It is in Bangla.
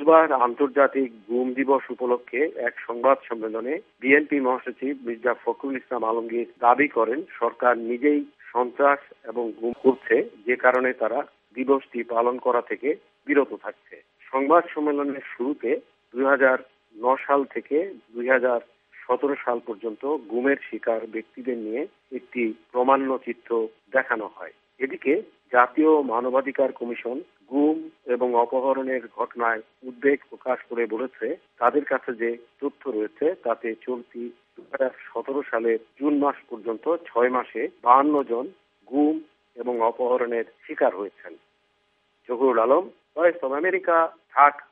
বুধবার আন্তর্জাতিক গুম দিবস উপলক্ষে এক সংবাদ সম্মেলনে বিএনপি মহাসচিব মির্জা ফখরুল ইসলাম আলমগীর দাবি করেন, সরকার নিজেই সন্ত্রাস এবং গুম করছে, যে কারণে তারা দিবসটি পালন করা থেকে বিরত থাকছে। সংবাদ সম্মেলনের শুরুতে 2009 সাল থেকে 2017 সাল পর্যন্ত গুমের শিকার ব্যক্তিদের নিয়ে একটি প্রামাণ্যচিত্র দেখানো হয়। এদিকে জাতীয় মানবাধিকার কমিশন গুম এবং অপহরণের ঘটনায় উদ্বেগ প্রকাশ করে বলেছে, তাদের কাছে যে তথ্য রয়েছে তাতে চলতি 2017 সালের জুন মাস পর্যন্ত 6 মাসে 52 জন গুম এবং অপহরণের শিকার হয়েছেন। Zahurul Alam, voice of America, Dhaka.